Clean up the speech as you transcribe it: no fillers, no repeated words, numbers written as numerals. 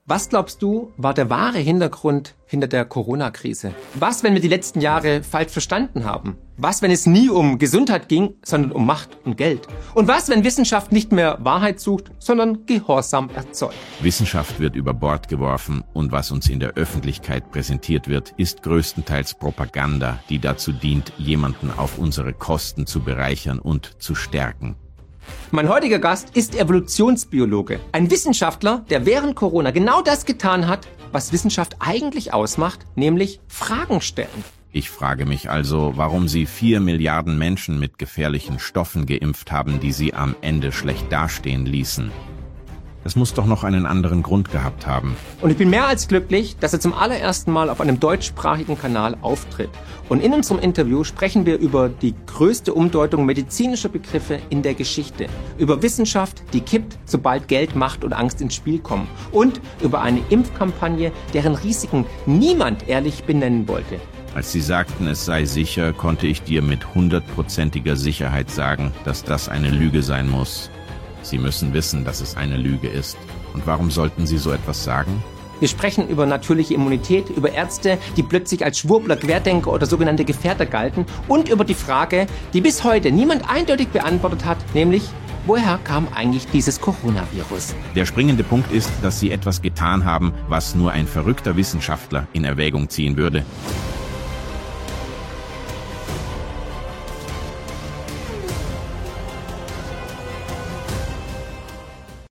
Was glaubst du, war der wahre Hintergrund hinter der Corona-Krise? Was, wenn wir die letzten Jahre falsch verstanden haben? Was, wenn es nie um Gesundheit ging, sondern um Macht und Geld? Und was, wenn Wissenschaft nicht mehr Wahrheit sucht, sondern Gehorsam erzeugt? Wissenschaft wird über Bord geworfen und was uns in der Öffentlichkeit präsentiert wird, ist größtenteils Propaganda, die dazu dient, jemanden auf unsere Kosten zu bereichern und zu stärken. Mein heutiger Gast ist Evolutionsbiologe, ein Wissenschaftler, der während Corona genau das getan hat, was Wissenschaft eigentlich ausmacht, nämlich Fragen stellen. Ich frage mich also, warum Sie 4 Milliarden Menschen mit gefährlichen Stoffen geimpft haben, die sie am Ende schlecht dastehen ließen. Es muss doch noch einen anderen Grund gehabt haben. Und ich bin mehr als glücklich, dass er zum allerersten Mal auf einem deutschsprachigen Kanal auftritt. Und in unserem Interview sprechen wir über die größte Umdeutung medizinischer Begriffe in der Geschichte. Über Wissenschaft, die kippt, sobald Geld, Macht und Angst ins Spiel kommen. Und über eine Impfkampagne, deren Risiken niemand ehrlich benennen wollte. Als Sie sagten, es sei sicher, konnte ich dir mit 100%iger Sicherheit sagen, dass das eine Lüge sein muss. Sie müssen wissen, dass es eine Lüge ist. Und warum sollten Sie so etwas sagen? Wir sprechen über natürliche Immunität, über Ärzte, die plötzlich als Schwurbler, Querdenker oder sogenannte Gefährder galten und über die Frage, die bis heute niemand eindeutig beantwortet hat, nämlich, woher kam eigentlich dieses Coronavirus? Der springende Punkt ist, dass Sie etwas getan haben, was nur ein verrückter Wissenschaftler in Erwägung ziehen würde.